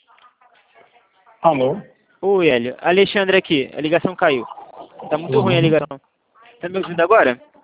Alô? Oi, Hélio. Alexandre aqui. A ligação caiu. Tá muito ruim a ligação. Tá me ouvindo agora?